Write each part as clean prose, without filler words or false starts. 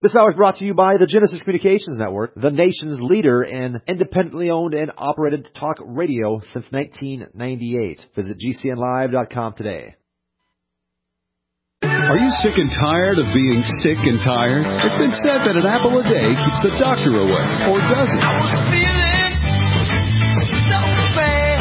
This hour is brought to you by the Genesis Communications Network, the nation's leader in independently owned and operated talk radio since 1998. Visit GCNlive.com today. Are you sick and tired of being sick and tired? It's been said that an apple a day keeps the doctor away, or does it? I was feeling so bad.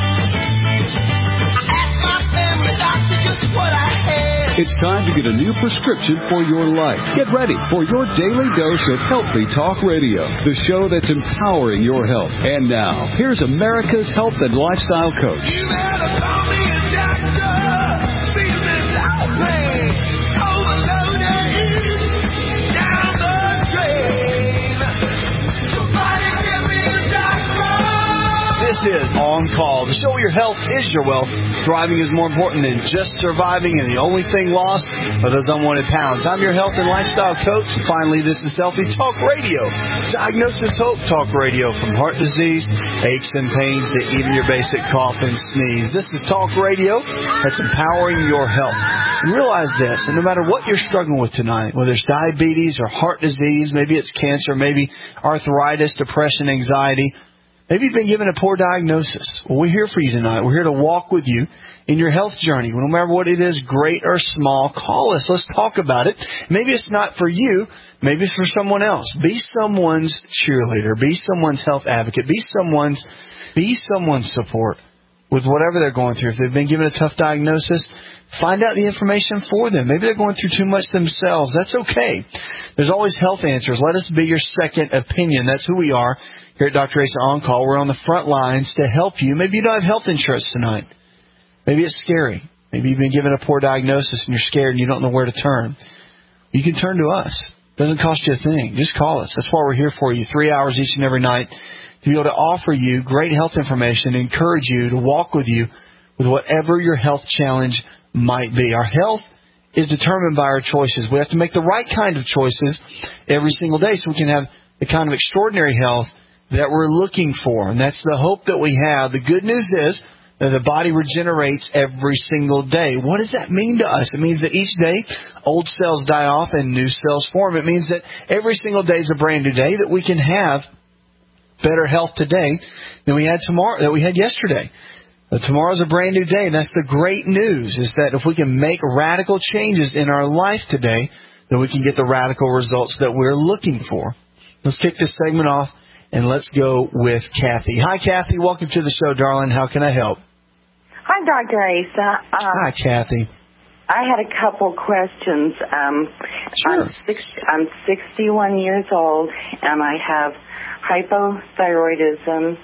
I asked my family doctor just what I had. It's time to get a new prescription for your life. Get ready for your daily dose of Healthy Talk Radio, the show that's empowering your health. And now, here's America's health and lifestyle coach. You better call me a doctor. Feeling lonely, overloaded, down the drain. Somebody give me a doctor. This is On Call, the show where your health is your wealth. Thriving is more important than just surviving, and the only thing lost are those unwanted pounds. I'm your health and lifestyle coach. And finally, this is Healthy Talk Radio. Diagnosis Hope Talk Radio, from heart disease, aches and pains, to even your basic cough and sneeze. This is Talk Radio that's empowering your health. And realize this, and no matter what you're struggling with tonight, whether it's diabetes or heart disease, maybe it's cancer, maybe arthritis, depression, anxiety, maybe you've been given a poor diagnosis. Well, we're here for you tonight. We're here to walk with you in your health journey. No matter what it is, great or small, call us. Let's talk about it. Maybe it's not for you. Maybe it's for someone else. Be someone's cheerleader. Be someone's health advocate. Be someone's support with whatever they're going through. If they've been given a tough diagnosis, find out the information for them. Maybe they're going through too much themselves. That's okay. There's always health answers. Let us be your second opinion. That's who we are. Here at Dr. Asa On Call, we're on the front lines to help you. Maybe you don't have health insurance tonight. Maybe it's scary. Maybe you've been given a poor diagnosis and you're scared and you don't know where to turn. You can turn to us. It doesn't cost you a thing. Just call us. That's why we're here for you, 3 hours each and every night, to be able to offer you great health information, encourage you to walk with you with whatever your health challenge might be. Our health is determined by our choices. We have to make the right kind of choices every single day so we can have the kind of extraordinary health that we're looking for. And that's the hope that we have. The good news is that the body regenerates every single day. What does that mean to us? It means that each day old cells die off and new cells form. It means that every single day is a brand new day, that we can have better health today than we had yesterday. Tomorrow's a brand new day, and that's the great news, is that if we can make radical changes in our life today, then we can get the radical results that we're looking for. Let's kick this segment off, and let's go with Kathy. Hi, Kathy. Welcome to the show, darling. How can I help? Hi, Dr. Asa. Hi, Kathy. I had a couple questions. Sure. I'm 61 years old, and I have hypothyroidism,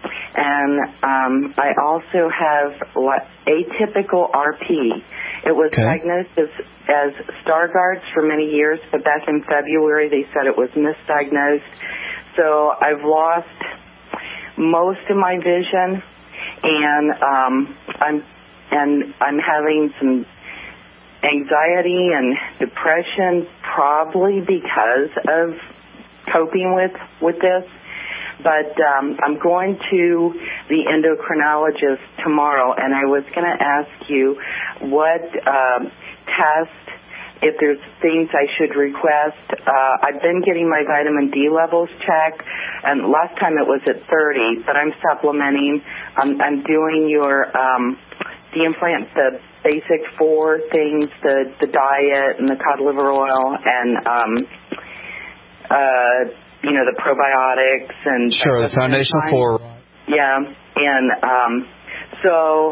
and I also have atypical RP. It was diagnosed as Stargardt's for many years, but back in February they said it was misdiagnosed. So I've lost most of my vision, and I'm having some anxiety and depression, probably because of coping with this. But I'm going to the endocrinologist tomorrow, and I was going to ask you what test, if there's things I should request. I've been getting my vitamin D levels checked, and last time it was at 30, but I'm supplementing. I'm doing the implant, the basic 4 things, the diet and the cod liver oil and the probiotics and sure, the foundational 4. Yeah, and so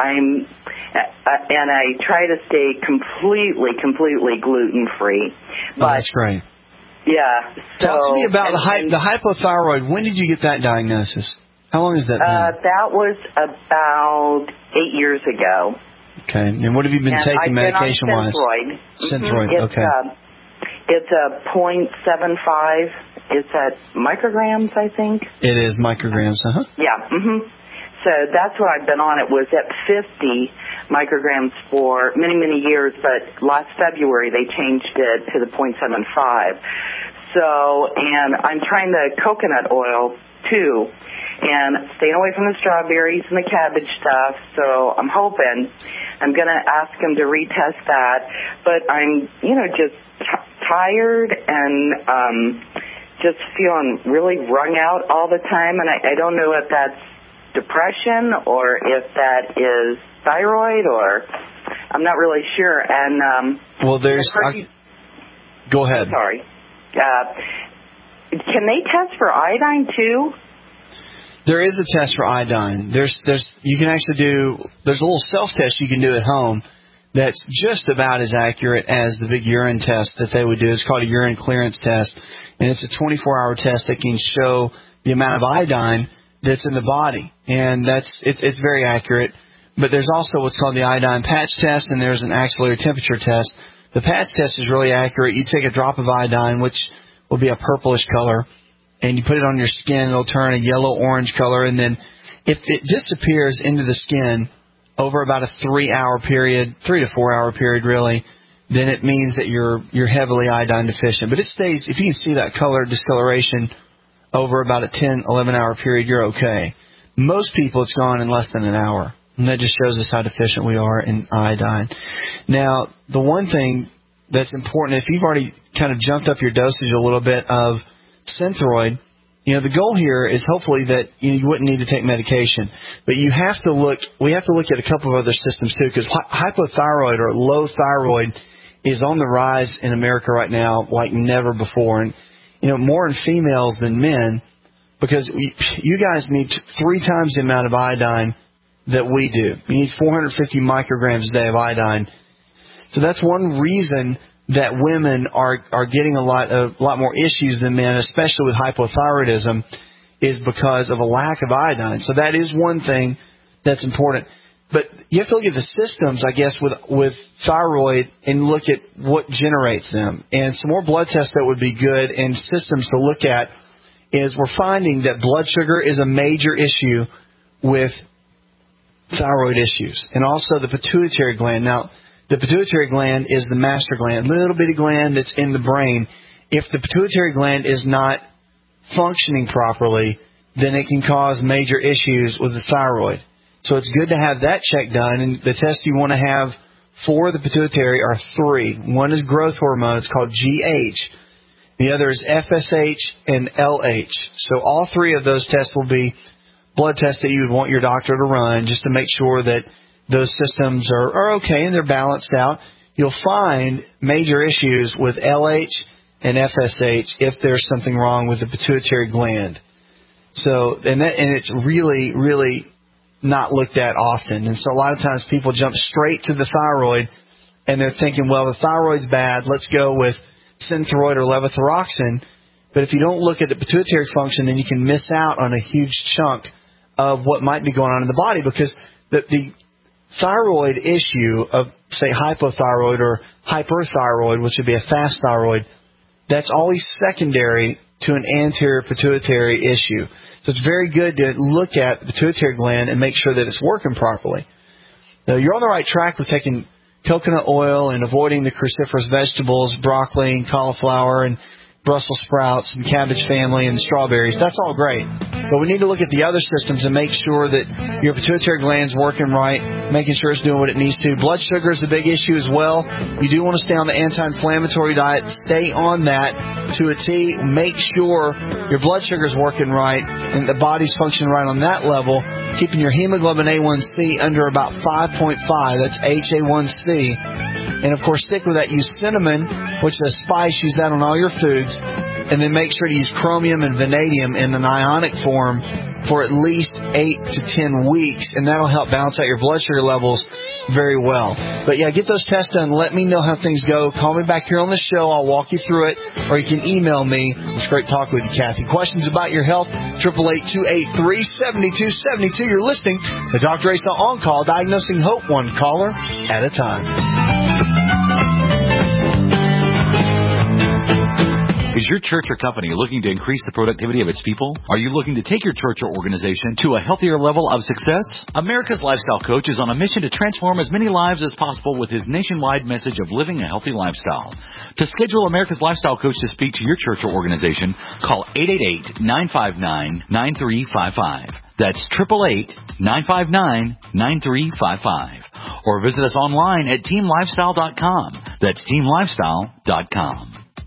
I try to stay completely gluten free. That's great. Yeah. So, talk to me about the hypothyroid. When did you get that diagnosis? How long has that been? That was about 8 years ago. Okay. And what have you been taking medication-wise? Synthroid. Mm-hmm. Okay. It's a 0.75. It's at micrograms, I think. It is micrograms, Yeah. Mm-hmm. So that's what I've been on. It was at 50 micrograms for many, many years, but last February they changed it to the 0.75. So, and I'm trying the coconut oil, too, and staying away from the strawberries and the cabbage stuff. So I'm hoping I'm going to ask them to retest that. But I'm, just tired and just feeling really wrung out all the time, and I don't know if that's depression or if that is thyroid, or I'm not really sure. And well, go ahead. Sorry. Can they test for iodine too? There is a test for iodine. There's you can actually there's a little self-test you can do at home that's just about as accurate as the big urine test that they would do. It's called a urine clearance test, and it's a 24-hour test that can show the amount of iodine that's in the body, and it's very accurate. But there's also what's called the iodine patch test, and there's an axillary temperature test. The patch test is really accurate. You take a drop of iodine, which will be a purplish color, and you put it on your skin. It'll turn a yellow-orange color, and then if it disappears into the skin over about a 3 to 4 hour period, really, then it means that you're heavily iodine deficient. But it stays, if you can see that color discoloration over about a 10, 11 hour period, you're okay. Most people, it's gone in less than an hour. And that just shows us how deficient we are in iodine. Now, the one thing that's important, if you've already kind of jumped up your dosage a little bit of Synthroid, the goal here is hopefully that you wouldn't need to take medication. But we have to look at a couple of other systems too, because hypothyroid or low thyroid is on the rise in America right now like never before. And, more in females than men, because you guys need 3 times the amount of iodine that we do. You need 450 micrograms a day of iodine. So that's one reason that women are getting a lot more issues than men, especially with hypothyroidism, is because of a lack of iodine. So that is one thing that's important. But you have to look at the systems, I guess, with thyroid and look at what generates them. And some more blood tests that would be good and systems to look at is we're finding that blood sugar is a major issue with thyroid issues, and also the pituitary gland. Now, the pituitary gland is the master gland, little bitty gland that's in the brain. If the pituitary gland is not functioning properly, then it can cause major issues with the thyroid. So it's good to have that check done, and the tests you want to have for the pituitary are 3. One is growth hormone, it's called GH. The other is FSH and LH. So all 3 of those tests will be blood tests that you would want your doctor to run just to make sure that those systems are okay and they're balanced out. You'll find major issues with LH and FSH if there's something wrong with the pituitary gland. So, and it's really, really not looked at often. And so a lot of times people jump straight to the thyroid and they're thinking, well, the thyroid's bad, let's go with Synthroid or levothyroxine. But if you don't look at the pituitary function, then you can miss out on a huge chunk of what might be going on in the body, because the thyroid issue of, say, hypothyroid or hyperthyroid, which would be a fast thyroid, that's always secondary to an anterior pituitary issue. So it's very good to look at the pituitary gland and make sure that it's working properly. Now, you're on the right track with taking coconut oil and avoiding the cruciferous vegetables, broccoli and cauliflower and Brussels sprouts and cabbage family and strawberries. That's all great. But we need to look at the other systems and make sure that your pituitary gland's working right, making sure it's doing what it needs to. Blood sugar is a big issue as well. You do want to stay on the anti-inflammatory diet. Stay on that to a T. Make sure your blood sugar is working right and the body's functioning right on that level. Keeping your hemoglobin A1C under about 5.5. That's HA1C. And, of course, stick with that. Use cinnamon, which is a spice. Use that on all your foods. And then make sure to use chromium and vanadium in an ionic form for at least 8 to 10 weeks. And that'll help balance out your blood sugar levels very well. But, yeah, get those tests done. Let me know how things go. Call me back here on the show. I'll walk you through it. Or you can email me. It's great talking with you, Kathy. Questions about your health? 888-283-7272. You're listening to Dr. Asa On Call, diagnosing hope one caller at a time. Is your church or company looking to increase the productivity of its people? Are you looking to take your church or organization to a healthier level of success? America's Lifestyle Coach is on a mission to transform as many lives as possible with his nationwide message of living a healthy lifestyle. To schedule America's Lifestyle Coach to speak to your church or organization, call 888-959-9355. That's 888-959-9355. Or visit us online at teamlifestyle.com. That's teamlifestyle.com.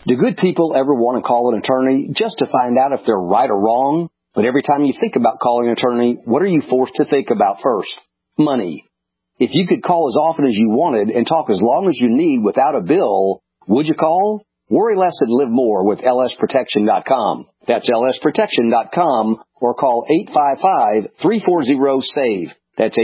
Do good people ever want to call an attorney just to find out if they're right or wrong? But every time you think about calling an attorney, what are you forced to think about first? Money. If you could call as often as you wanted and talk as long as you need without a bill, would you call? Worry less and live more with lsprotection.com. That's lsprotection.com or call 855-340-SAVE. That's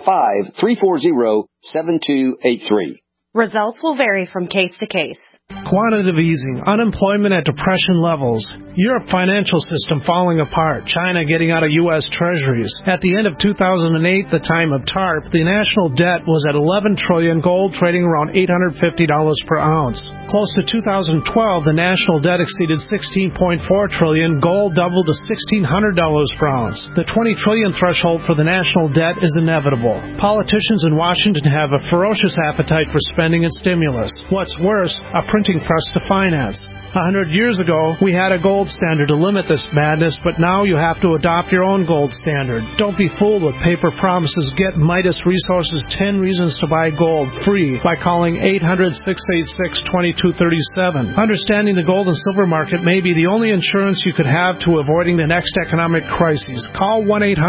855-340-7283. Results will vary from case to case. Quantitative easing, unemployment at depression levels, Europe financial system falling apart, China getting out of U.S. treasuries. At the end of 2008, the time of TARP, the national debt was at $11 trillion, gold trading around $850 per ounce. Close to 2012, the national debt exceeded $16.4 trillion, gold doubled to $1,600 per ounce. The $20 trillion threshold for the national debt is inevitable. Politicians in Washington have a ferocious appetite for spending and stimulus. What's worse, a printing press to finance. 100 years ago, we had a gold standard to limit this madness, but now you have to adopt your own gold standard. Don't be fooled with paper promises. Get Midas Resources 10 Reasons to Buy Gold free by calling 800-686-2237. Understanding the gold and silver market may be the only insurance you could have to avoiding the next economic crisis. Call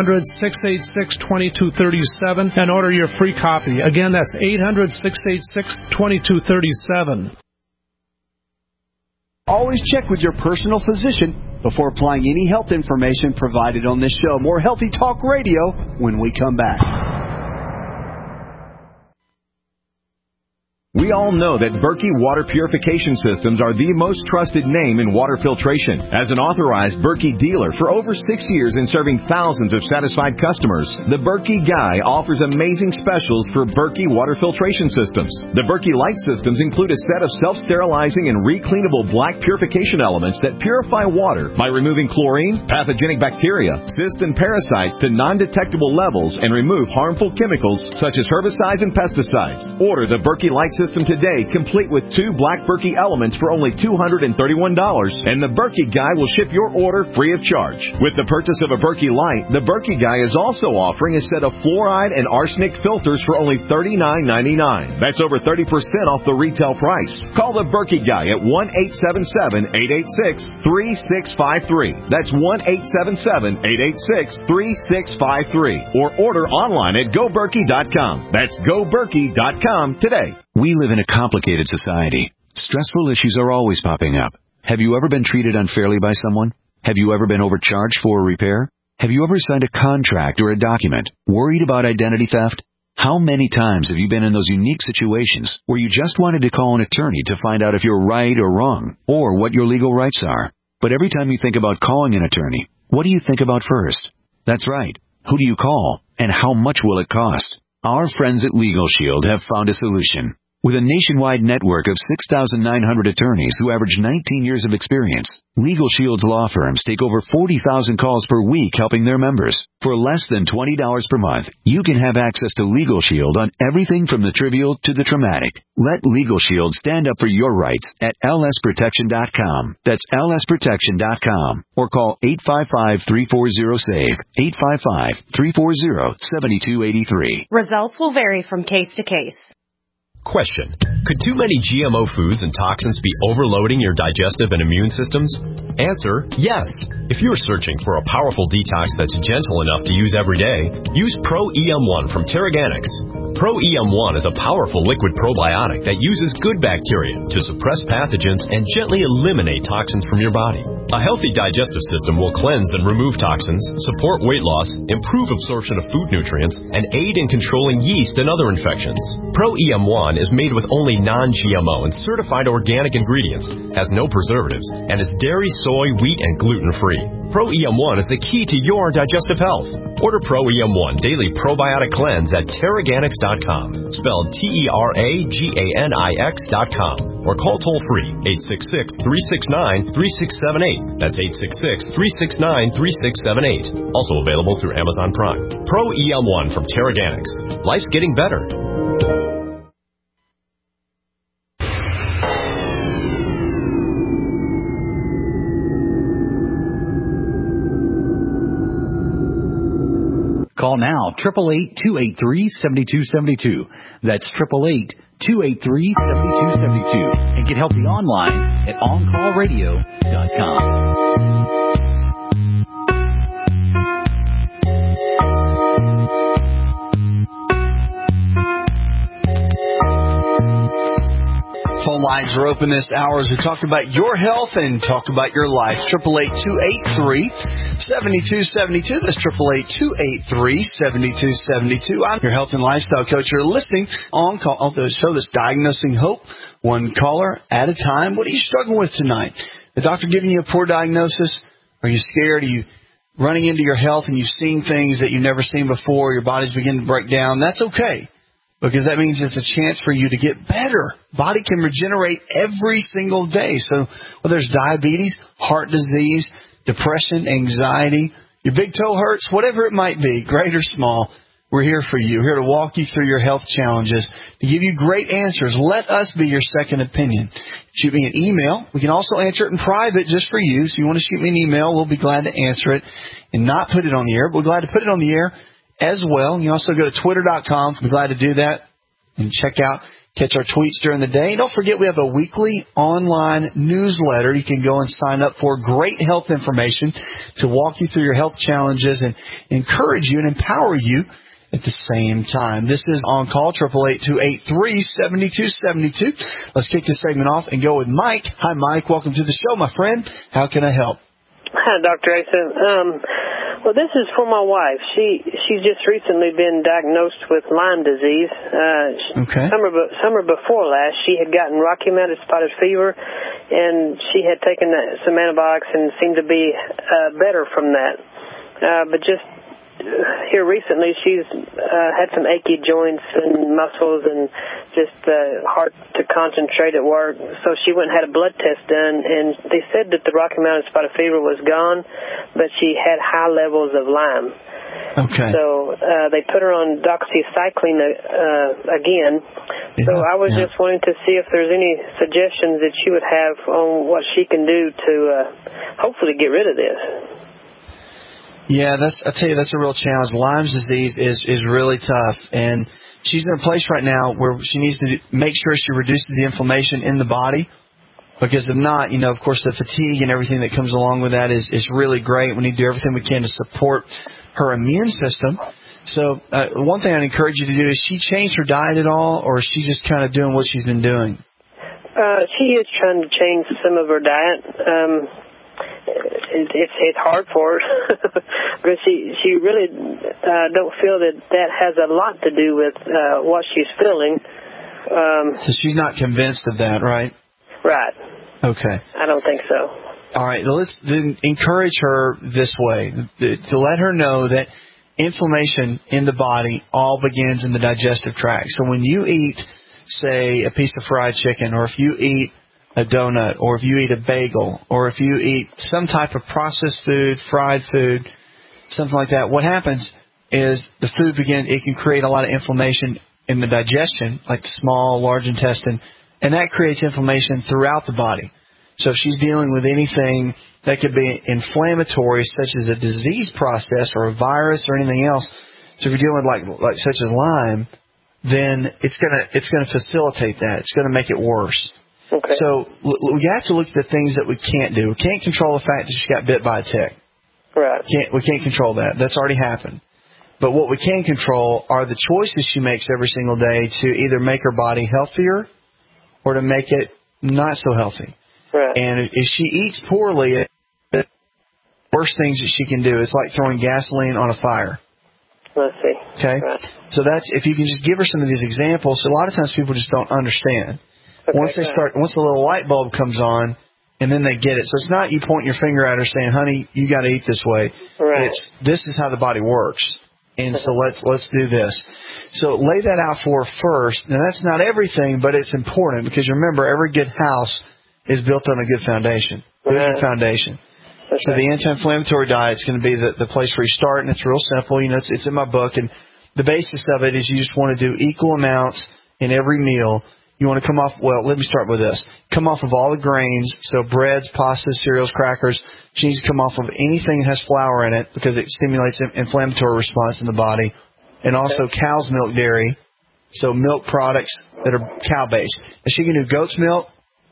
1-800-686-2237 and order your free copy. Again, that's 800-686-2237. Always check with your personal physician before applying any health information provided on this show. More Healthy Talk Radio when we come back. We all know that Berkey Water Purification Systems are the most trusted name in water filtration. As an authorized Berkey dealer for over 6 years and serving thousands of satisfied customers, the Berkey Guy offers amazing specials for Berkey Water Filtration Systems. The Berkey Light Systems include a set of self-sterilizing and recleanable black purification elements that purify water by removing chlorine, pathogenic bacteria, cysts, and parasites to non-detectable levels and remove harmful chemicals such as herbicides and pesticides. Order the Berkey Light System today, complete with 2 black Berkey elements for only $231, and the Berkey Guy will ship your order free of charge. With the purchase of a Berkey Light, the Berkey Guy is also offering a set of fluoride and arsenic filters for only $39.99. That's over 30% off the retail price. Call the Berkey Guy at 1-877-886-3653. That's 1-877-886-3653. Or order online at GoBerkey.com. That's GoBerkey.com today. We live in a complicated society. Stressful issues are always popping up. Have you ever been treated unfairly by someone? Have you ever been overcharged for a repair? Have you ever signed a contract or a document? Worried about identity theft? How many times have you been in those unique situations where you just wanted to call an attorney to find out if you're right or wrong, or what your legal rights are? But every time you think about calling an attorney, what do you think about first? That's right. Who do you call? And how much will it cost? Our friends at Legal Shield have found a solution. With a nationwide network of 6,900 attorneys who average 19 years of experience, Legal Shield's law firms take over 40,000 calls per week helping their members. For less than $20 per month, you can have access to Legal Shield on everything from the trivial to the traumatic. Let Legal Shield stand up for your rights at lsprotection.com. That's lsprotection.com. Or call 855-340-SAVE, 855-340-7283. Results will vary from case to case. Question. Could too many GMO foods and toxins be overloading your digestive and immune systems? Answer, yes. If you're searching for a powerful detox that's gentle enough to use every day, use Pro EM1 from Terraganics. Pro EM1 is a powerful liquid probiotic that uses good bacteria to suppress pathogens and gently eliminate toxins from your body. A healthy digestive system will cleanse and remove toxins, support weight loss, improve absorption of food nutrients, and aid in controlling yeast and other infections. Pro EM1 is made with only non-GMO and certified organic ingredients, has no preservatives, and is dairy, soy, wheat, and gluten-free. Pro EM1 is the key to your digestive health. Order Pro EM1 Daily Probiotic Cleanse at Terraganics.com, spelled Terraganix.com, or call toll-free 866-369-3678. That's 866-369-3678. Also available through Amazon Prime. Pro EM1 from Terraganics. Life's getting better. Call now, 888-283-7272. That's 888-283-7272. And get healthy online at OnCallRadio.com. Phone lines are open this hour as we talk about your health and talk about your life. 888-283-7272. That's 888-283-7272. I'm your health and lifestyle coach. You're listening on call, the show that's diagnosing hope, one caller at a time. What are you struggling with tonight? The doctor giving you a poor diagnosis? Are you scared? Are you running into your health and you've seen things that you've never seen before? Your body's beginning to break down. That's okay, because that means it's a chance for you to get better. Body can regenerate every single day. So whether there's diabetes, heart disease, depression, anxiety, your big toe hurts, whatever it might be, great or small, we're here for you. We're here to walk you through your health challenges, to give you great answers. Let us be your second opinion. Shoot me an email. We can also answer it in private just for you. So if you want to shoot me an email, we'll be glad to answer it and not put it on the air. But we're glad to put it on the air as well. You also go to twitter.com. We're glad to do that and catch our tweets during the day. Don't forget we have a weekly online newsletter you can go and sign up for. Great health information to walk you through your health challenges and encourage you and empower you at the same time. This is On Call, 888-283-7272. Let's kick this segment off and go with Mike. Hi, Mike. Welcome to the show, my friend. How can I help? Hi, Dr. Asen. Well, this is for my wife. She's just recently been diagnosed with Lyme disease. Okay. Summer before last, she had gotten Rocky Mountain spotted fever, and she had taken some antibiotics and seemed to be better from that. But just here recently, she's had some achy joints and muscles and just hard to concentrate at work. So she went and had a blood test done, and they said that the Rocky Mountain spotted fever was gone, but she had high levels of Lyme. Okay. So they put her on doxycycline again. So I was just wanting to see if there's any suggestions that she would have on what she can do to hopefully get rid of this. Yeah, I tell you, that's a real challenge. Lyme's disease is really tough, and she's in a place right now where she needs to make sure she reduces the inflammation in the body, because if not, of course, the fatigue and everything that comes along with that is really great. We need to do everything we can to support her immune system. So one thing I'd encourage you to do is she change her diet at all, or is she just kind of doing what she's been doing? She is trying to change some of her diet. It's hard for her because she really don't feel that has a lot to do with what she's feeling. So she's not convinced of that, right? Right. Okay. I don't think so. All right. Well, let's then encourage her this way, to let her know that inflammation in the body all begins in the digestive tract. So when you eat, say, a piece of fried chicken, or if you eat a donut, or if you eat a bagel, or if you eat some type of processed food, fried food, something like that, what happens is the food it can create a lot of inflammation in the digestion, like the small, large intestine, and that creates inflammation throughout the body. So if she's dealing with anything that could be inflammatory, such as a disease process or a virus or anything else, so if you're dealing with like such as Lyme, then it's gonna facilitate that. It's gonna make it worse. Okay. So we have to look at the things that we can't do. We can't control the fact that she got bit by a tick. Right. We can't control that. That's already happened. But what we can control are the choices she makes every single day to either make her body healthier or to make it not so healthy. Right. And if she eats poorly, the worst things that she can do is like throwing gasoline on a fire. Let's see. Okay? Right. So if you can just give her some of these examples, a lot of times people just don't understand. Okay, once the little light bulb comes on, and then they get it. So it's not you pointing your finger at her saying, honey, you got to eat this way. Right. This is how the body works. And so let's do this. So lay that out for her first. Now that's not everything, but it's important, because remember, every good house is built on a good foundation. Build your foundation. So the anti-inflammatory diet is going to be the place where you start, and it's real simple. It's in my book, and the basis of it is you just want to do equal amounts in every meal. You want to come off, let me start with this. Come off of all the grains, so breads, pastas, cereals, crackers. She needs to come off of anything that has flour in it, because it stimulates an inflammatory response in the body. And also cow's milk dairy, so milk products that are cow-based. And she can do goat's milk,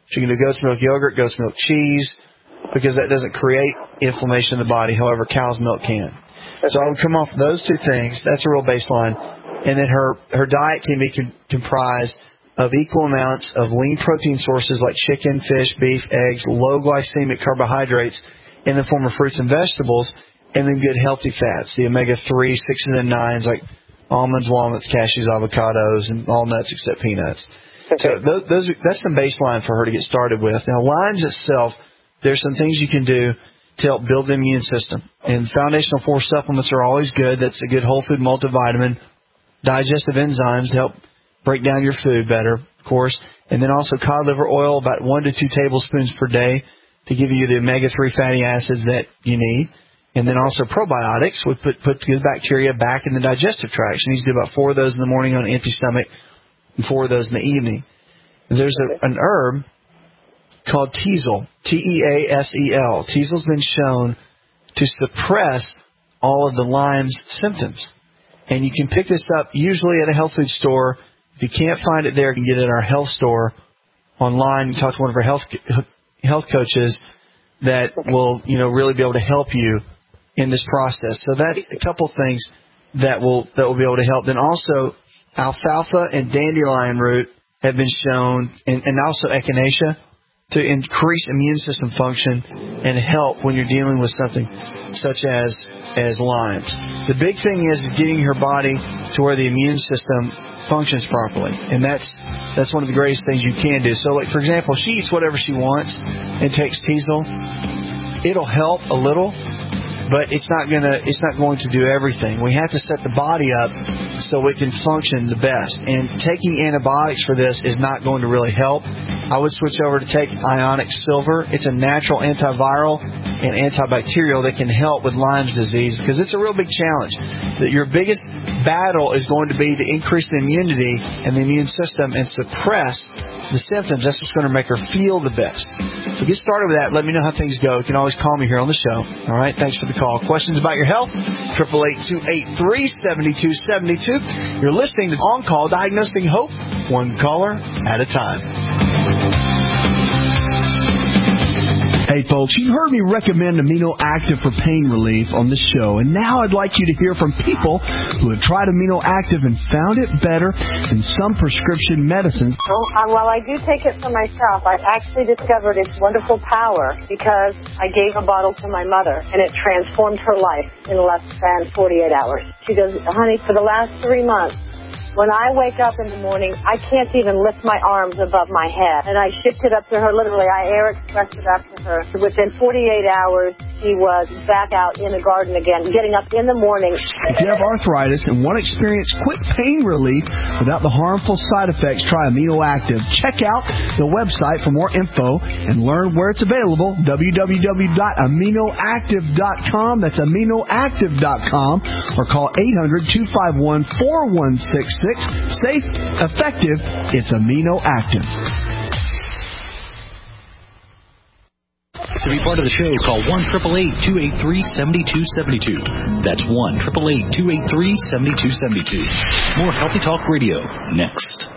She can do goat's milk yogurt, goat's milk cheese, because that doesn't create inflammation in the body. However, cow's milk can. So I would come off those two things. That's a real baseline. And then her diet can be comprised of equal amounts of lean protein sources like chicken, fish, beef, eggs, low glycemic carbohydrates in the form of fruits and vegetables, and then good healthy fats, the omega-3, 6s, and 9s like almonds, walnuts, cashews, avocados, and all nuts except peanuts. So that's the baseline for her to get started with. Now, Lyme's itself, there's some things you can do to help build the immune system. And Foundational 4 supplements are always good. That's a good whole food multivitamin, digestive enzymes to help break down your food better, of course. And then also cod liver oil, about 1 to 2 tablespoons per day to give you the omega-3 fatty acids that you need. And then also probiotics would put good bacteria back in the digestive tract. She needs to do about 4 of those in the morning on an empty stomach and 4 of those in the evening. And there's an herb called Teasel, T-E-A-S-E-L. Teasel's been shown to suppress all of the Lyme's symptoms. And you can pick this up usually at a health food store. If you can't find it there, you can get it at our health store online. You talk to one of our health coaches that will, really be able to help you in this process. So that's a couple things that will be able to help. Then also alfalfa and dandelion root have been shown, and also echinacea, to increase immune system function and help when you're dealing with something such as Lyme's. The big thing is getting her body to where the immune system functions properly, and that's one of the greatest things you can do. So, like for example, she eats whatever she wants and takes Teasel. It'll help a little, but it's not going to do everything. We have to set the body up so it can function the best. And taking antibiotics for this is not going to really help. I would switch over to take Ionic Silver. It's a natural antiviral and antibacterial that can help with Lyme's disease, because it's a real big challenge. That your biggest battle is going to be to increase the immunity and the immune system and suppress the symptoms. That's what's going to make her feel the best. So get started with that. Let me know how things go. You can always call me here on the show. All right. Thanks for the call. Questions about your health? 888-283-7272. You're listening to On Call, Diagnosing Hope, one caller at a time. Hey folks, you've heard me recommend Amino Active for pain relief on this show, and now I'd like you to hear from people who have tried Amino Active and found it better than some prescription medicines. While I do take it for myself, I've actually discovered its wonderful power because I gave a bottle to my mother, and it transformed her life in less than 48 hours. She goes, honey, for the last 3 months, when I wake up in the morning, I can't even lift my arms above my head. And I shipped it up to her, literally. I air expressed it up to her. Within 48 hours, she was back out in the garden again, getting up in the morning. If you have arthritis and want to experience quick pain relief without the harmful side effects, try Amino Active. Check out the website for more info and learn where it's available, www.aminoactive.com. That's aminoactive.com, or call 800-251-4166. Safe, effective, it's Amino Active. To be part of the show, call 1-888-283-7272. That's 1-888-283-7272. More Healthy Talk Radio next.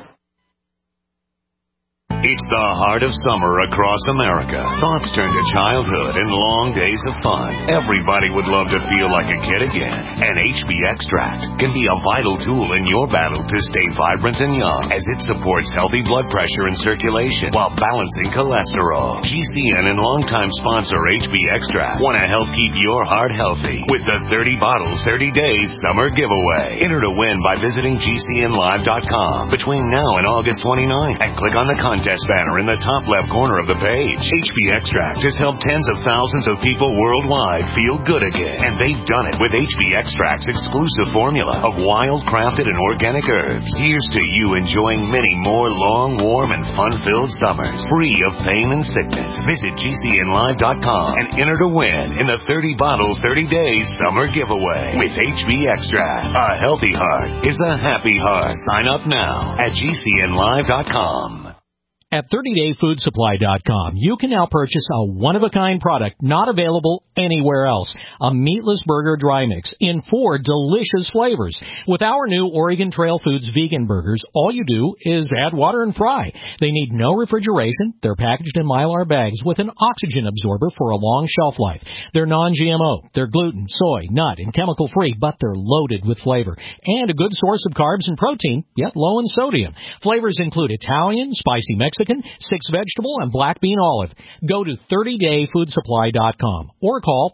It's the heart of summer across America. Thoughts turn to childhood and long days of fun. Everybody would love to feel like a kid again. And HB Extract can be a vital tool in your battle to stay vibrant and young, as it supports healthy blood pressure and circulation while balancing cholesterol. GCN and longtime sponsor HB Extract want to help keep your heart healthy with the 30 bottles, 30 days summer giveaway. Enter to win by visiting GCNlive.com between now and August 29th and click on the contest banner in the top left corner of the page. HB Extract has helped tens of thousands of people worldwide feel good again, and they've done it with HB Extract's exclusive formula of wild, crafted, and organic herbs. Here's to you enjoying many more long, warm, and fun-filled summers, free of pain and sickness. Visit GCNlive.com and enter to win in the 30 bottles, 30 days summer giveaway with HB Extract. A healthy heart is a happy heart. Sign up now at GCNlive.com. At 30dayfoodsupply.com, you can now purchase a one-of-a-kind product not available anywhere else. A meatless burger dry mix in 4 delicious flavors. With our new Oregon Trail Foods vegan burgers, all you do is add water and fry. They need no refrigeration. They're packaged in Mylar bags with an oxygen absorber for a long shelf life. They're non-GMO. They're gluten, soy, nut, and chemical-free, but they're loaded with flavor. And a good source of carbs and protein, yet low in sodium. Flavors include Italian, spicy Mexican, 6 vegetable, and black bean olive. Go to 30dayfoodsupply.com or call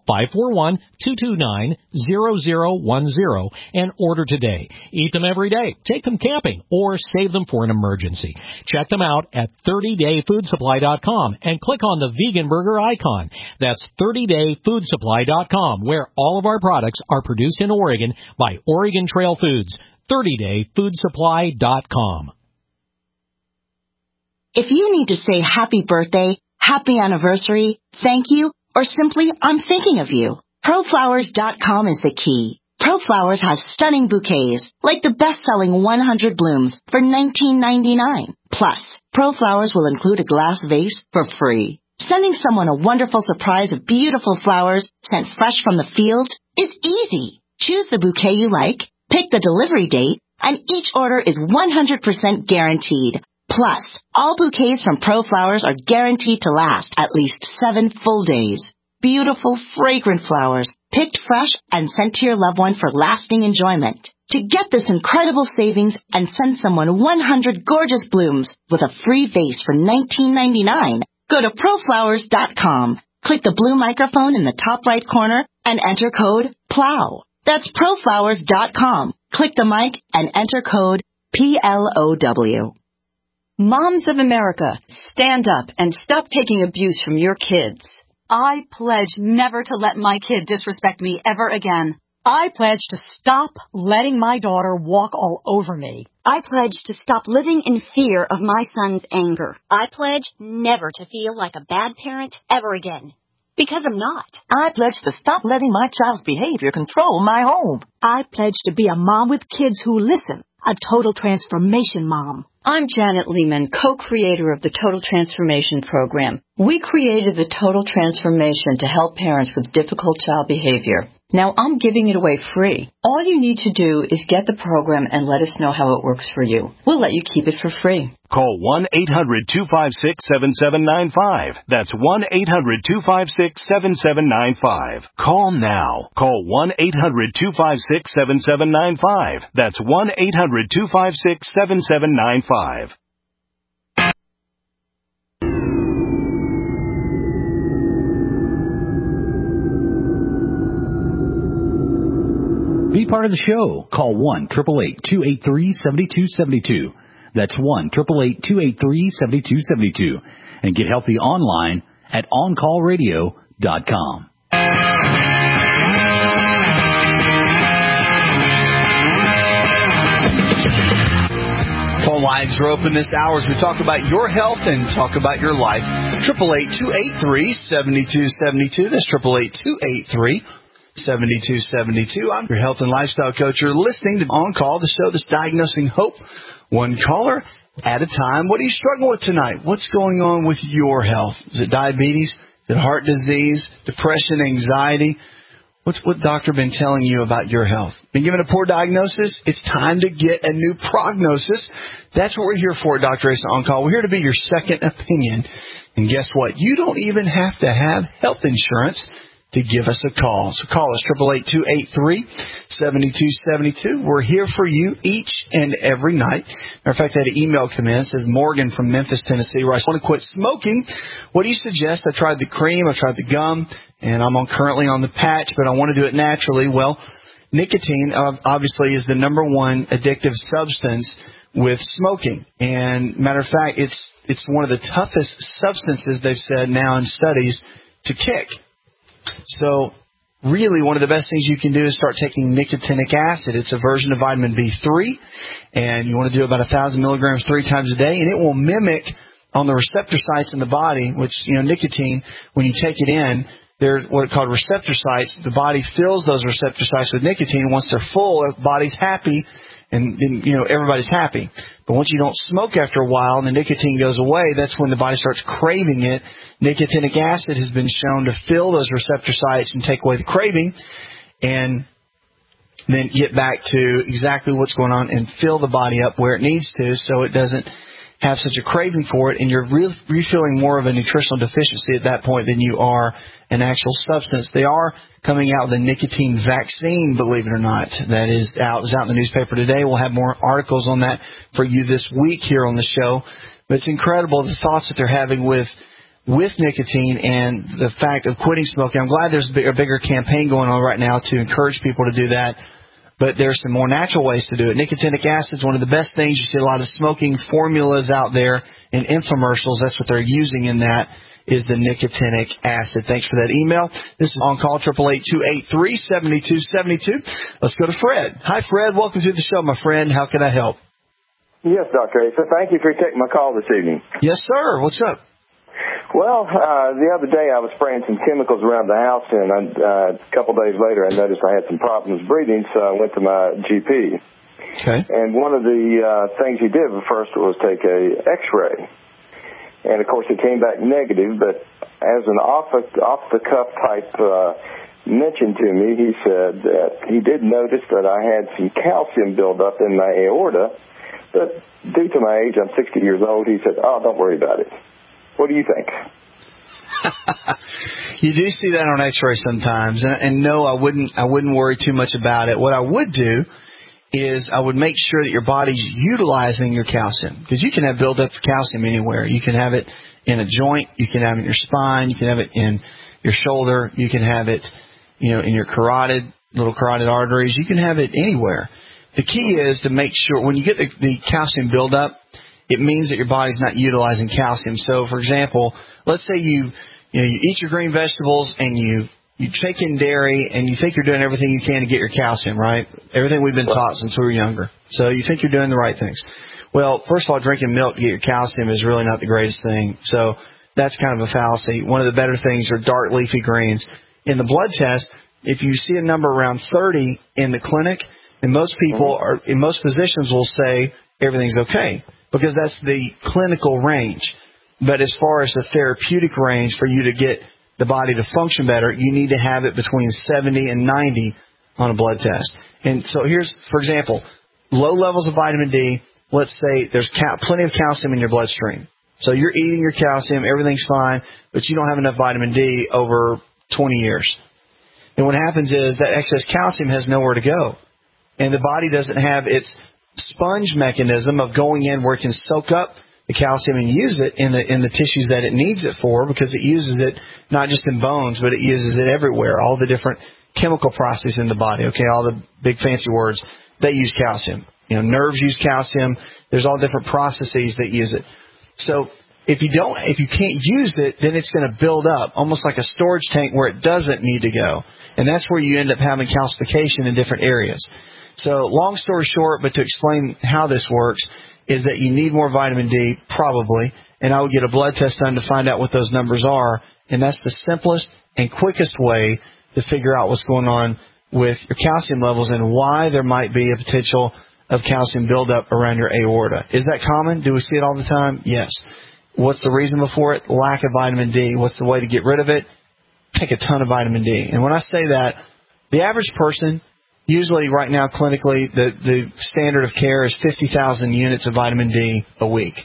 541-229-0010 and order today. Eat them every day, take them camping, or save them for an emergency. Check them out at 30dayfoodsupply.com and click on the vegan burger icon. That's 30dayfoodsupply.com, where all of our products are produced in Oregon by Oregon Trail Foods. 30dayfoodsupply.com. If you need to say happy birthday, happy anniversary, thank you, or simply I'm thinking of you, ProFlowers.com is the key. ProFlowers has stunning bouquets, like the best-selling 100 blooms for $19.99. Plus, ProFlowers will include a glass vase for free. Sending someone a wonderful surprise of beautiful flowers sent fresh from the field is easy. Choose the bouquet you like, pick the delivery date, and each order is 100% guaranteed. Plus, all bouquets from ProFlowers are guaranteed to last at least 7 full days. Beautiful, fragrant flowers, picked fresh and sent to your loved one for lasting enjoyment. To get this incredible savings and send someone 100 gorgeous blooms with a free vase for $19.99, go to ProFlowers.com. Click the blue microphone in the top right corner and enter code PLOW. That's ProFlowers.com. Click the mic and enter code PLOW. Moms of America, stand up and stop taking abuse from your kids. I pledge never to let my kid disrespect me ever again. I pledge to stop letting my daughter walk all over me. I pledge to stop living in fear of my son's anger. I pledge never to feel like a bad parent ever again. Because I'm not. I pledge to stop letting my child's behavior control my home. I pledge to be a mom with kids who listen, a total transformation mom. I'm Janet Lehman, co-creator of the Total Transformation Program. We created the Total Transformation to help parents with difficult child behavior. Now I'm giving it away free. All you need to do is get the program and let us know how it works for you. We'll let you keep it for free. Call 1-800-256-7795. That's 1-800-256-7795. Call now. Call 1-800-256-7795. That's 1-800-256-7795. Be part of the show. Call 1-888-283-7272. That's 1-888-283-7272. And get healthy online at OnCallRadio.com. Phone lines are open this hour as we talk about your health and talk about your life. 888-283-7272. That's 888-283-7272. I'm your health and lifestyle coach. You're listening to On Call, the show that's diagnosing hope, one caller at a time. What are you struggling with tonight? What's going on with your health? Is it diabetes? Is it heart disease? Depression, anxiety? What's what doctor been telling you about your health? Been given a poor diagnosis? It's time to get a new prognosis. That's what we're here for, Dr. Ace On Call. We're here to be your second opinion. And guess what? You don't even have to have health insurance to give us a call. So call us, 888-283-7272. We're here for you each and every night. Matter of fact, I had an email come in. It says, Morgan from Memphis, Tennessee, where I want to quit smoking. What do you suggest? I tried the cream, I tried the gum, and I'm currently on the patch, but I want to do it naturally. Well, nicotine obviously is the number one addictive substance with smoking. And matter of fact, it's one of the toughest substances, they've said now in studies, to kick. So really one of the best things you can do is start taking nicotinic acid. It's a version of vitamin B3, and you want to do about 1,000 milligrams 3 times a day, and it will mimic on the receptor sites in the body, which, nicotine, when you take it in, there's what are called receptor sites. The body fills those receptor sites with nicotine. Once they're full, the body's happy, and then, everybody's happy. But once you don't smoke after a while and the nicotine goes away, that's when the body starts craving it. Nicotinic acid has been shown to fill those receptor sites and take away the craving, and then get back to exactly what's going on and fill the body up where it needs to, so it doesn't have such a craving for it, and you're refilling more of a nutritional deficiency at that point than you are an actual substance. They are coming out with a nicotine vaccine, believe it or not. That is out. It was out in the newspaper today. We'll have more articles on that for you this week here on the show. But it's incredible the thoughts that they're having with nicotine and the fact of quitting smoking. I'm glad there's a bigger campaign going on right now to encourage people to do that. But there's some more natural ways to do it. Nicotinic acid is one of the best things. You see a lot of smoking formulas out there in infomercials. That's what they're using in that, is the nicotinic acid. Thanks for that email. This is On Call, 888-283-7272. Let's go to Fred. Hi, Fred. Welcome to the show, my friend. How can I help? Yes, Dr. Asa. Thank you for taking my call this evening. Yes, sir. What's up? Well, the other day I was spraying some chemicals around the house, and a couple days later I noticed I had some problems breathing, so I went to my GP. Okay. And one of the things he did first was take a X-ray. And, of course, it came back negative, but as an off-the-cuff type mention to me, he said that he did notice that I had some calcium buildup in my aorta, but due to my age, I'm 60 years old, he said, don't worry about it. What do you think? You do see that on X-ray sometimes, and no, I wouldn't worry too much about it. What I would do is I would make sure that your body's utilizing your calcium, because you can have buildup of calcium anywhere. You can have it in a joint, you can have it in your spine, you can have it in your shoulder, you can have it, in your little carotid arteries. You can have it anywhere. The key is to make sure when you get the calcium buildup, it means that your body's not utilizing calcium. So, for example, let's say you eat your green vegetables and you take in dairy and you think you're doing everything you can to get your calcium, right? Everything we've been taught since we were younger. So you think you're doing the right things. Well, first of all, drinking milk to get your calcium is really not the greatest thing. So that's kind of a fallacy. One of the better things are dark leafy greens. In the blood test, if you see a number around 30 in the clinic, and most physicians will say everything's okay, because that's the clinical range. But as far as the therapeutic range for you to get the body to function better, you need to have it between 70 and 90 on a blood test. And so here's, for example, low levels of vitamin D. Let's say there's plenty of calcium in your bloodstream. So you're eating your calcium, everything's fine, but you don't have enough vitamin D over 20 years. And what happens is that excess calcium has nowhere to go. And the body doesn't have its sponge mechanism of going in where it can soak up the calcium and use it in the tissues that it needs it for, because it uses it not just in bones, but it uses it everywhere. All the different chemical processes in the body, okay, all the big fancy words, they use calcium. Nerves use calcium. There's all different processes that use it. So if you can't use it, then it's going to build up, almost like a storage tank where it doesn't need to go. And that's where you end up having calcification in different areas. So long story short, but to explain how this works, is that you need more vitamin D, probably, and I would get a blood test done to find out what those numbers are, and that's the simplest and quickest way to figure out what's going on with your calcium levels and why there might be a potential of calcium buildup around your aorta. Is that common? Do we see it all the time? Yes. What's the reason before it? Lack of vitamin D. What's the way to get rid of it? Take a ton of vitamin D. And when I say that, the average person, usually right now clinically, the standard of care is 50,000 units of vitamin D a week.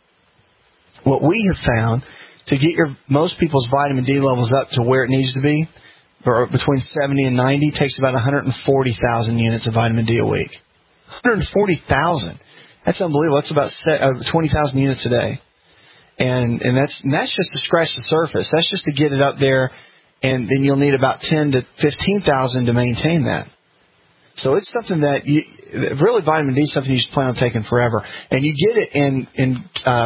What we have found, to get most people's vitamin D levels up to where it needs to be, or between 70 and 90, takes about 140,000 units of vitamin D a week. 140,000. That's unbelievable. That's about 20,000 units a day. And that's just to scratch the surface. That's just to get it up there, and then you'll need about 10 to 15,000 to maintain that. So it's something that really vitamin D is something you should plan on taking forever. And you get it in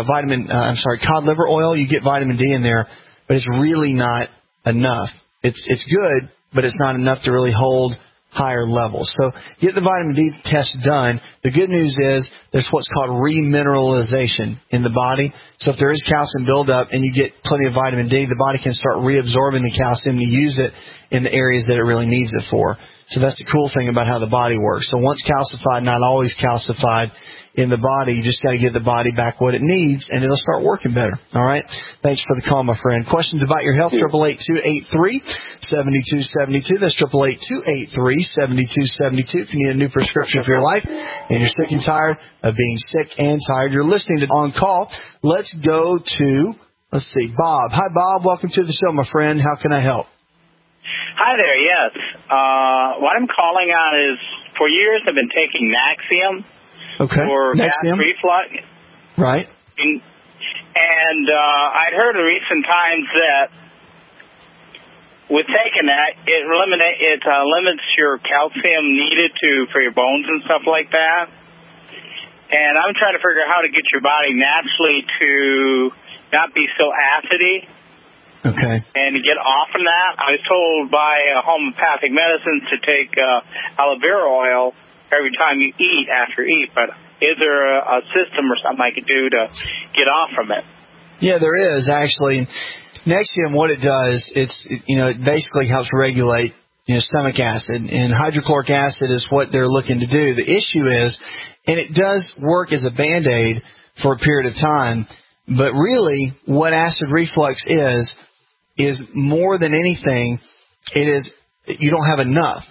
cod liver oil. You get vitamin D in there, but it's really not enough. It's good, but it's not enough to really hold higher levels. So get the vitamin D test done. The good news is there's what's called remineralization in the body. So if there is calcium buildup and you get plenty of vitamin D, the body can start reabsorbing the calcium to use it in the areas that it really needs it for. So that's the cool thing about how the body works. So once calcified, not always calcified in the body, you just got to give the body back what it needs, and it'll start working better. All right? Thanks for the call, my friend. Questions about your health, 888-283-7272. That's 888-283-7272. If you need a new prescription for your life and you're sick and tired of being sick and tired, you're listening to On Call. Let's go to, Bob. Hi, Bob. Welcome to the show, my friend. How can I help? Hi there, yes. What I'm calling on is, for years I've been taking Nexium for gas reflux. Right. And I'd heard in recent times that with taking that, it limits your calcium needed for your bones and stuff like that. And I'm trying to figure out how to get your body naturally to not be so acidy. Okay. And to get off from that, I was told by homeopathic medicine to take aloe vera oil every time you eat, after you eat. But is there a system or something I could do to get off from it? Yeah, there is, actually. Nexium, what it does, it basically helps regulate stomach acid. And hydrochloric acid is what they're looking to do. The issue is, and it does work as a Band-Aid for a period of time, but really what acid reflux is more than anything, you don't have enough.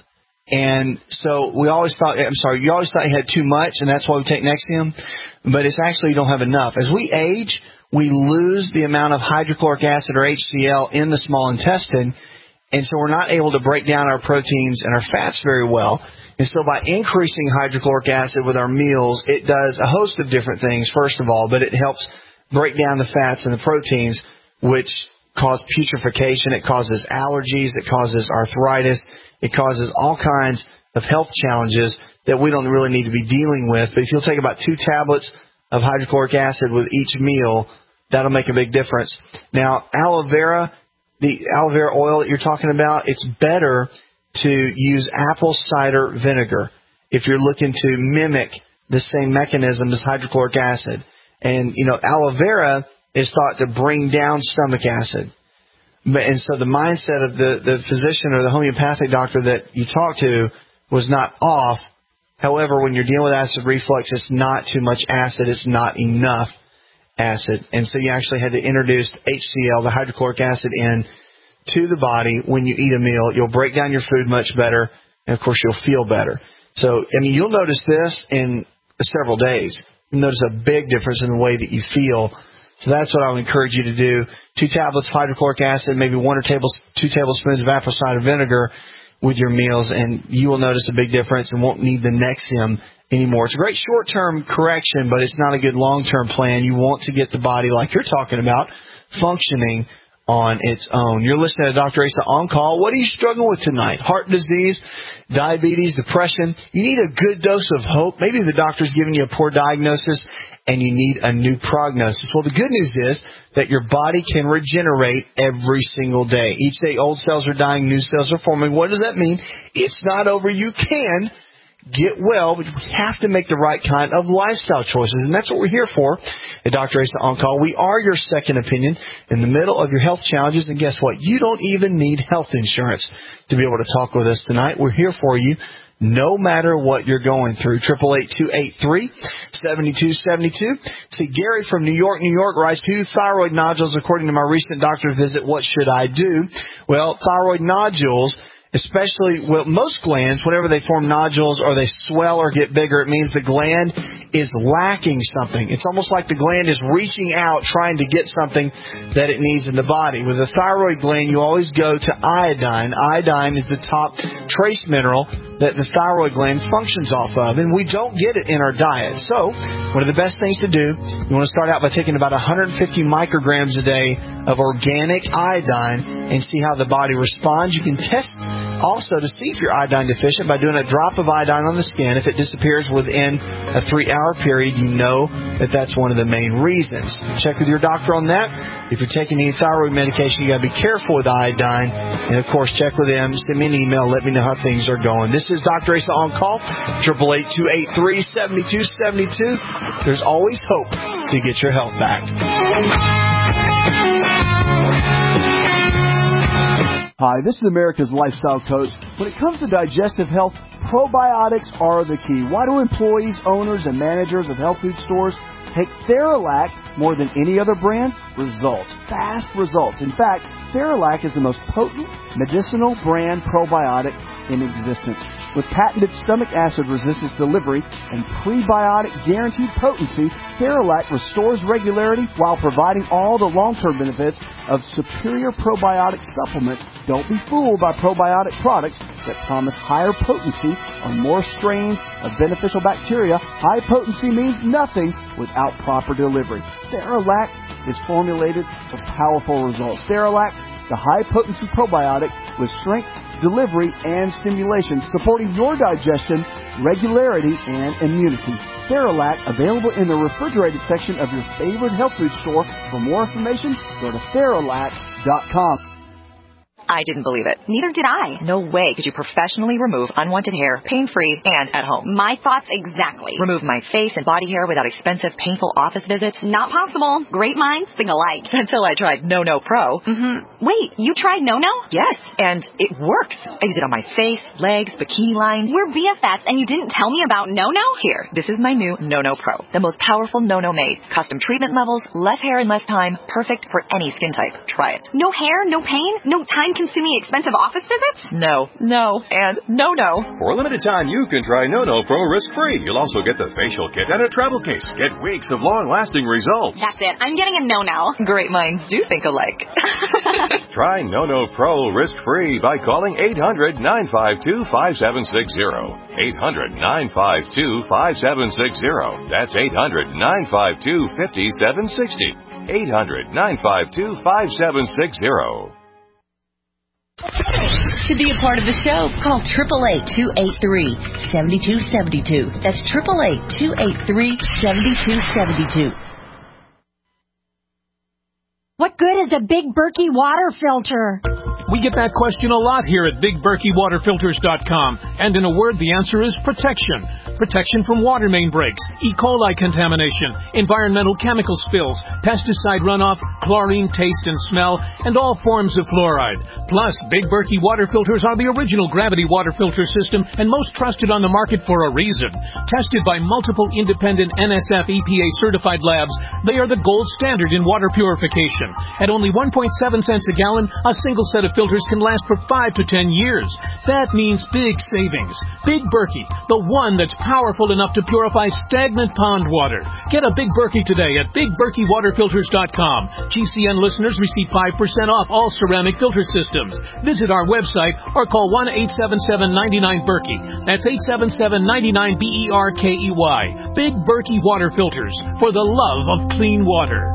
And so you always thought you had too much, and that's why we take Nexium, but it's actually you don't have enough. As we age, we lose the amount of hydrochloric acid or HCl in the small intestine, and so we're not able to break down our proteins and our fats very well. And so by increasing hydrochloric acid with our meals, it does a host of different things, first of all, but it helps break down the fats and the proteins, which cause putrefaction, it causes allergies, it causes arthritis, it causes all kinds of health challenges that we don't really need to be dealing with. But if you'll take about 2 tablets of hydrochloric acid with each meal, that'll make a big difference. Now, the aloe vera oil that you're talking about, it's better to use apple cider vinegar if you're looking to mimic the same mechanism as hydrochloric acid. And, aloe vera is thought to bring down stomach acid. And so the mindset of the physician or the homeopathic doctor that you talked to was not off. However, when you're dealing with acid reflux, it's not too much acid. It's not enough acid. And so you actually had to introduce HCl, the hydrochloric acid, in to the body when you eat a meal. You'll break down your food much better, and, of course, you'll feel better. So, you'll notice this in several days. You'll notice a big difference in the way that you feel. So that's what I would encourage you to do. 2 tablets of hydrochloric acid, maybe 1 or 2 tablespoons of apple cider vinegar with your meals, and you will notice a big difference and won't need the Nexium anymore. It's a great short-term correction, but it's not a good long-term plan. You want to get the body, like you're talking about, functioning on its own. You're listening to Dr. Asa On Call. What are you struggling with tonight? Heart disease, diabetes, depression. You need a good dose of hope. Maybe the doctor's giving you a poor diagnosis and you need a new prognosis. Well, the good news is that your body can regenerate every single day. Each day old cells are dying, new cells are forming. What does that mean? It's not over. You can get well, but we have to make the right kind of lifestyle choices, and that's what we're here for at Dr. Asa On Call. We are your second opinion in the middle of your health challenges, and guess what? You don't even need health insurance to be able to talk with us tonight. We're here for you no matter what you're going through. 888-283-7272. See, Gary from New York, writes, 2 thyroid nodules according to my recent doctor visit. What should I do? Well, thyroid nodules, especially, most glands, whenever they form nodules or they swell or get bigger, it means the gland is lacking something. It's almost like the gland is reaching out, trying to get something that it needs in the body. With a thyroid gland, you always go to iodine. Iodine is the top trace mineral that the thyroid gland functions off of, and we don't get it in our diet. So, one of the best things to do, you want to start out by taking about 150 micrograms a day of organic iodine and see how the body responds. You can test also to see if you're iodine deficient by doing a drop of iodine on the skin. If it disappears within a 3-hour period, you know that that's one of the main reasons. Check with your doctor on that. If you're taking any thyroid medication, you got to be careful with iodine. And, of course, check with them. Send me an email. Let me know how things are going. This This is Dr. Asa on call, 888-283-7272. There's always hope to get your health back. Hi, this is America's Lifestyle Coach. When it comes to digestive health, probiotics are the key. Why do employees, owners, and managers of health food stores take Theralac more than any other brand? Results. Fast results. In fact, Theralac is the most potent medicinal brand probiotic in existence. With patented stomach acid resistance delivery and prebiotic guaranteed potency, Theralac restores regularity while providing all the long-term benefits of superior probiotic supplements. Don't be fooled by probiotic products that promise higher potency on more strains of beneficial bacteria. High potency means nothing without proper delivery. Theralac is formulated for powerful results. Theralac, the high-potency probiotic with strength, delivery, and stimulation, supporting your digestion, regularity, and immunity. Theralac, available in the refrigerated section of your favorite health food store. For more information, go to Theralac.com. I didn't believe it. Neither did I. No way could you professionally remove unwanted hair, pain-free, and at home. My thoughts exactly. Remove my face and body hair without expensive, painful office visits? Not possible. Great minds think alike. Until I tried No Pro. Wait, you tried No? Yes, and it works. I use it on my face, legs, bikini line. We're BFFs, and you didn't tell me about No? Here, this is my new No Pro. The most powerful No made. Custom treatment levels, less hair in less time, perfect for any skin type. Try it. No hair, no pain, no time-consuming expensive office visits? No, and no. For a limited time, you can try No Pro risk-free. You'll also get the facial kit and a travel case. Get weeks of long-lasting results. That's it. I'm getting a No. Great minds do think alike. Try No Pro risk-free by calling 800-952-5760. 800-952-5760. That's 800-952-5760. 800-952-5760. To be a part of the show, call 888-283-7272. That's 888-283-7272. What good is a Big Berkey water filter? We get that question a lot here at BigBerkeyWaterFilters.com. And in a word, the answer is protection. Protection from water main breaks, E. coli contamination, environmental chemical spills, pesticide runoff, chlorine taste and smell, and all forms of fluoride. Plus, Big Berkey water filters are the original gravity water filter system and most trusted on the market for a reason. Tested by multiple independent NSF EPA certified labs, they are the gold standard in water purification. At only 1.7 cents a gallon, a single set of filters can last for 5 to 10 years. That means big savings. Big Berkey, the one that's powerful enough to purify stagnant pond water. Get a Big Berkey today at BigBerkeyWaterFilters.com. GCN listeners receive 5% off all ceramic filter systems. Visit our website or call 1-877-99-BERKEY. That's 877-99-BERKEY. Big Berkey Water Filters, for the love of clean water.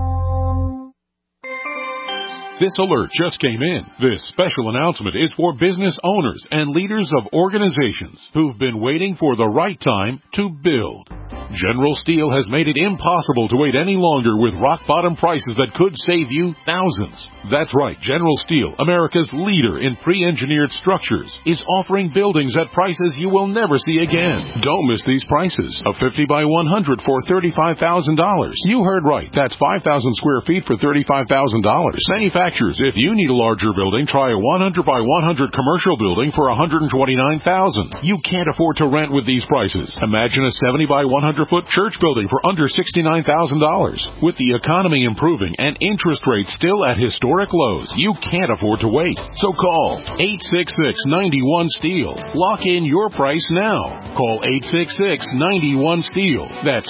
This alert just came in. This special announcement is for business owners and leaders of organizations who've been waiting for the right time to build. General Steel has made it impossible to wait any longer with rock-bottom prices that could save you thousands. That's right, General Steel, America's leader in pre-engineered structures, is offering buildings at prices you will never see again. Don't miss these prices. A 50 by 100 for $35,000. You heard right. That's 5,000 square feet for $35,000. Manufacturers, if you need a larger building, try a 100 by 100 commercial building for $129,000. You can't afford to rent with these prices. Imagine a 70 by 100-foot church building for under $69,000. With the economy improving and interest rates still at historic lows, you can't afford to wait. So call 866-91-STEEL. Lock in your price now. Call 866-91-STEEL. That's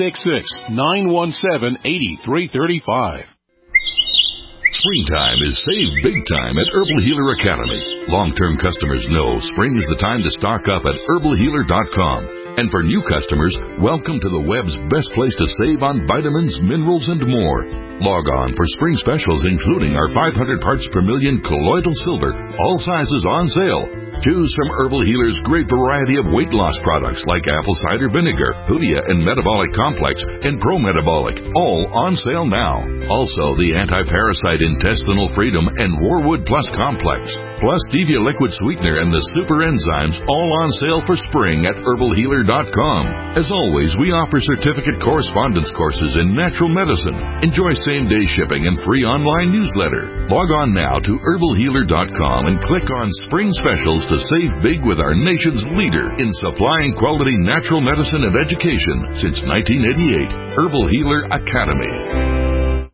866-917-8335. Springtime is save big time at Herbal Healer Academy. Long-term customers know spring is the time to stock up at herbalhealer.com. And for new customers, welcome to the web's best place to save on vitamins, minerals, and more. Log on for spring specials, including our 500 parts per million colloidal silver, all sizes on sale. Choose from Herbal Healer's great variety of weight loss products like apple cider vinegar, Hoodia and Metabolic Complex, and Pro Metabolic, all on sale now. Also, the anti-parasite intestinal freedom and Warwood Plus Complex. plus stevia liquid sweetener and the super enzymes, all on sale for spring at herbalhealer.com. As always, we offer certificate correspondence courses in natural medicine. Enjoy same-day shipping and free online newsletter. Log on now to herbalhealer.com and click on Spring Specials to save big with our nation's leader in supplying quality natural medicine and education since 1988, Herbal Healer Academy.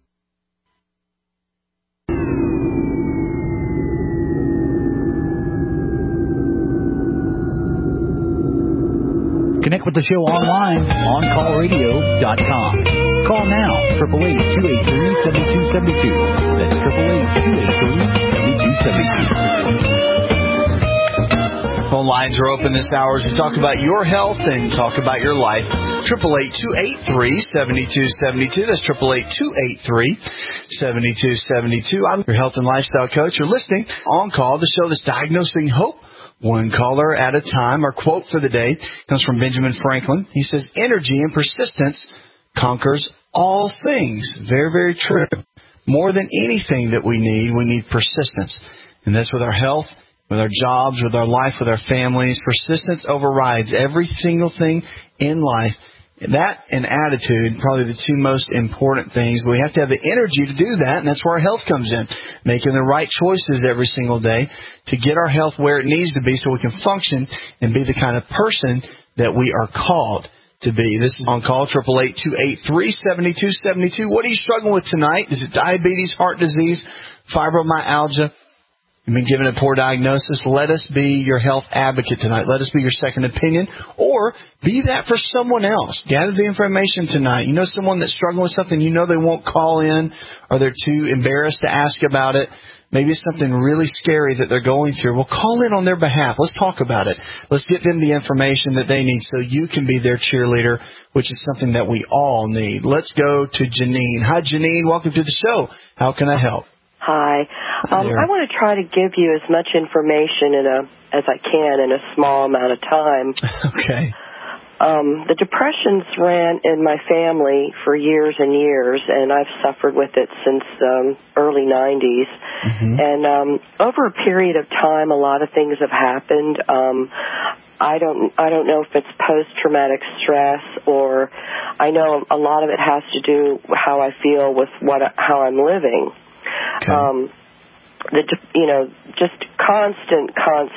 Connect with the show online, OnCallRadio.com. Call now, 888-283-7272. That's 888-283-7272. Phone lines are open this hour as we talk about your health and talk about your life. 888-283-7272. That's 888-283-7272. I'm your health and lifestyle coach. You're listening On Call, the show that's diagnosing hope one caller at a time. Our quote for the day comes from Benjamin Franklin. He says, energy and persistence conquers all things. Very, very true. More than anything that we need persistence. And that's with our health, with our jobs, with our life, with our families. Persistence overrides every single thing in life. That and attitude, probably the two most important things. We have to have the energy to do that, and that's where our health comes in. Making the right choices every single day to get our health where it needs to be so we can function and be the kind of person that we are called to be. This is On Call, 888-283-7272. What are you struggling with tonight? Is it diabetes, heart disease, fibromyalgia? You've been given a poor diagnosis. Let us be your health advocate tonight. Let us be your second opinion, or be that for someone else. Gather the information tonight. You know someone that's struggling with something, you know they won't call in, or they're too embarrassed to ask about it. Maybe it's something really scary that they're going through. Well, call in on their behalf. Let's talk about it. Let's get them the information that they need so you can be their cheerleader, which is something that we all need. Let's go to Janine. Hi, Janine. Welcome to the show. How can I help? Hi. I want to try to give you as much information as I can in a small amount of time. Okay. The depressions ran in my family for years and years, and I've suffered with it since early 90s. Mm-hmm. And over a period of time, a lot of things have happened. I don't know if it's post-traumatic stress, or I know a lot of it has to do with how I feel with how I'm living. Okay. Just constant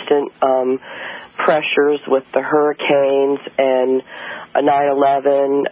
pressures with the hurricanes and 9/11,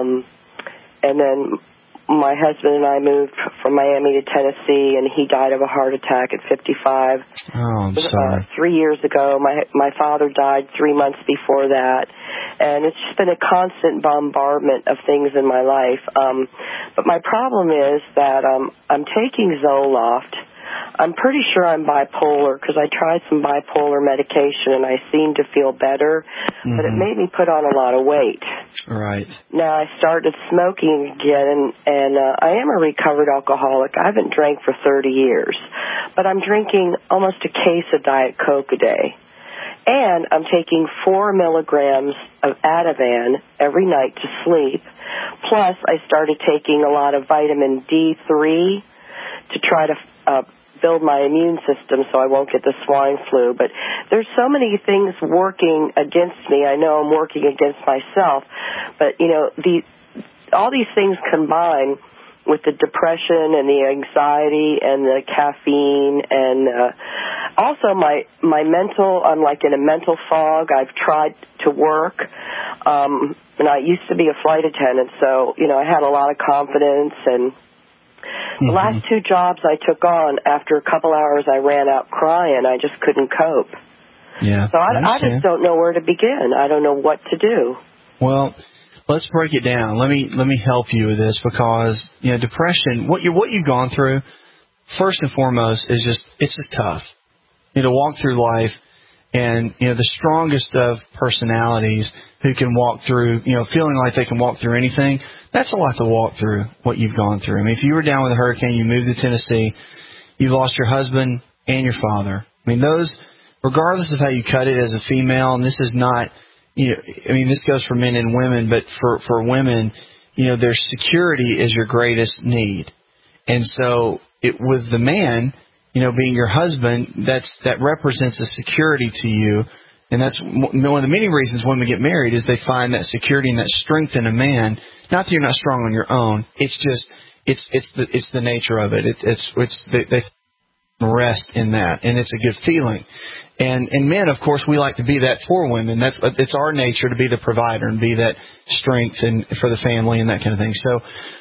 and then my husband and I moved from Miami to Tennessee, and he died of a heart attack at 55. Oh, I'm sorry. 3 years ago. My father died 3 months before that, and it's just been a constant bombardment of things in my life. But my problem is that I'm taking Zoloft. I'm pretty sure I'm bipolar because I tried some bipolar medication and I seem to feel better, but it made me put on a lot of weight. Right. Now I started smoking again, and I am a recovered alcoholic. I haven't drank for 30 years, but I'm drinking almost a case of Diet Coke a day. And I'm taking 4 milligrams of Ativan every night to sleep. Plus, I started taking a lot of vitamin D3 to try to build my immune system so I won't get the swine flu. But there's so many things working against me. I know I'm working against myself. But, all these things combine with the depression and the anxiety and the caffeine and also my mental, I'm like in a mental fog. I've tried to work, and I used to be a flight attendant, so, I had a lot of confidence, and the last 2 jobs I took on, after a couple hours I ran out crying. I just couldn't cope. Yeah. So I just don't know where to begin. I don't know what to do. Well, let's break it down. Let me help you with this because, depression, what you've gone through, first and foremost, is it's just tough. To walk through life, and, the strongest of personalities who can walk through, feeling like they can walk through anything, that's a lot to walk through, what you've gone through. I mean, if you were down with a hurricane, you moved to Tennessee, you lost your husband and your father. I mean, those, regardless of how you cut it as a female, and this is not, this goes for men and women, but for women, their security is your greatest need. And so with the man, being your husband, that represents a security to you. And that's one of the many reasons women get married is they find that security and that strength in a man. Not that you're not strong on your own. It's just, it's the nature of it. They rest in that, and it's a good feeling. And men, of course, we like to be that for women. It's our nature to be the provider and be that strength and for the family and that kind of thing. So,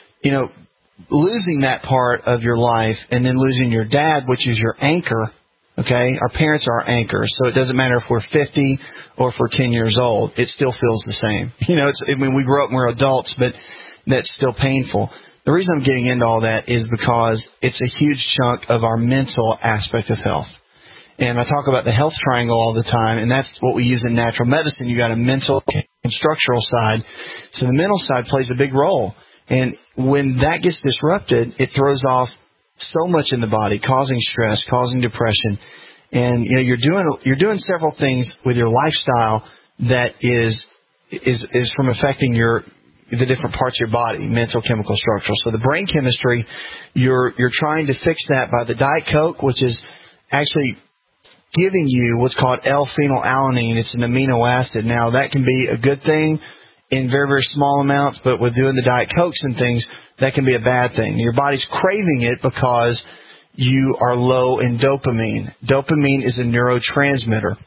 losing that part of your life and then losing your dad, which is your anchor. Okay, our parents are our anchors, so it doesn't matter if we're 50 or if we're 10 years old. It still feels the same. We grow up and we're adults, but that's still painful. The reason I'm getting into all that is because it's a huge chunk of our mental aspect of health. And I talk about the health triangle all the time, and that's what we use in natural medicine. You got a mental and structural side. So the mental side plays a big role. And when that gets disrupted, it throws off so much in the body, causing stress, causing depression. And you're doing several things with your lifestyle that is from affecting the different parts of your body, mental, chemical, structural. So the brain chemistry, you're trying to fix that by the Diet Coke, which is actually giving you what's called L-phenylalanine. It's an amino acid. Now, that can be a good thing in very, very small amounts, but with doing the Diet Cokes and things, that can be a bad thing. Your body's craving it because you are low in dopamine. Dopamine is a neurotransmitter.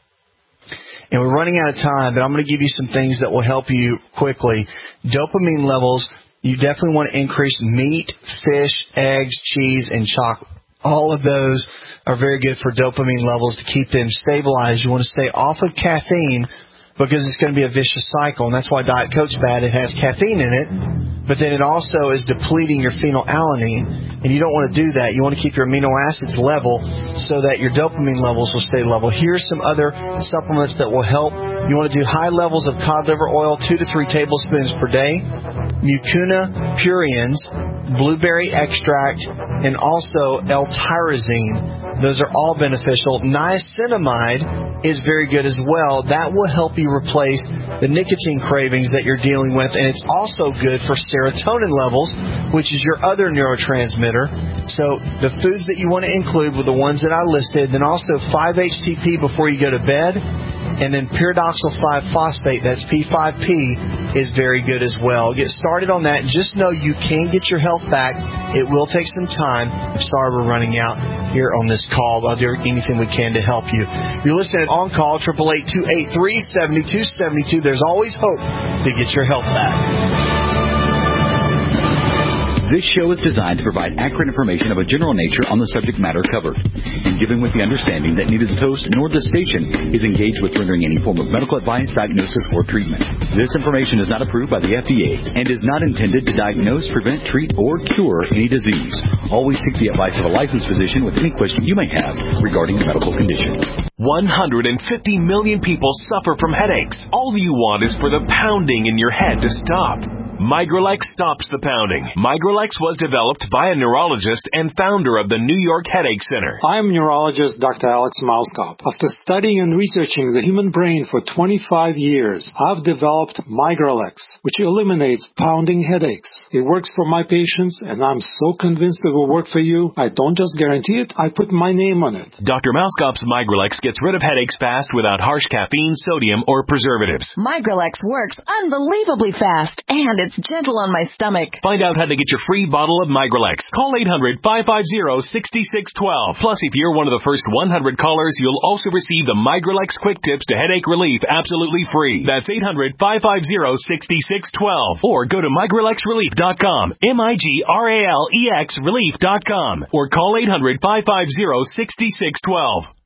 And we're running out of time, but I'm going to give you some things that will help you quickly. Dopamine levels, you definitely want to increase meat, fish, eggs, cheese, and chocolate. All of those are very good for dopamine levels to keep them stabilized. You want to stay off of caffeine because it's going to be a vicious cycle. And that's why Diet Coke's bad. It has caffeine in it, but then it also is depleting your phenylalanine. And you don't want to do that. You want to keep your amino acids level so that your dopamine levels will stay level. Here's some other supplements that will help. You want to do high levels of cod liver oil, 2 to 3 tablespoons per day, mucuna pruriens, blueberry extract, and also L-tyrosine. Those are all beneficial. Niacinamide is very good as well. That will help you replace the nicotine cravings that you're dealing with, and it's also good for serotonin levels, which is your other neurotransmitter. So the foods that you want to include were the ones that I listed, then also 5-HTP before you go to bed, and then pyridoxal 5-phosphate, that's P5P, is very good as well. Get started on that. Just know you can get your health back. It will take some time. I'm sorry we're running out here on this call. I'll do anything we can to help you. You're listening On Call, 888-283-7272. There's always hope to get your health back. This show is designed to provide accurate information of a general nature on the subject matter covered, and given with the understanding that neither the host nor the station is engaged with rendering any form of medical advice, diagnosis, or treatment. This information is not approved by the FDA and is not intended to diagnose, prevent, treat, or cure any disease. Always seek the advice of a licensed physician with any question you may have regarding a medical condition. 150 million people suffer from headaches. All you want is for the pounding in your head to stop. Migralex stops the pounding. Migralex was developed by a neurologist and founder of the New York Headache Center. I'm neurologist Dr. Alex Mauskop. After studying and researching the human brain for 25 years, I've developed Migralex, which eliminates pounding headaches. It works for my patients, and I'm so convinced it will work for you. I don't just guarantee it, I put my name on it. Dr. Mauskop's Migralex gets rid of headaches fast without harsh caffeine, sodium, or preservatives. Migralex works unbelievably fast, and it's gentle on my stomach. Find out how to get your free bottle of Migralex. Call 800-550-6612. Plus, if you're one of the first 100 callers, you'll also receive the Migralex Quick Tips to Headache Relief absolutely free. That's 800-550-6612. Or go to migralexrelief.com. MIGRALEX relief.com. Or call 800-550-6612.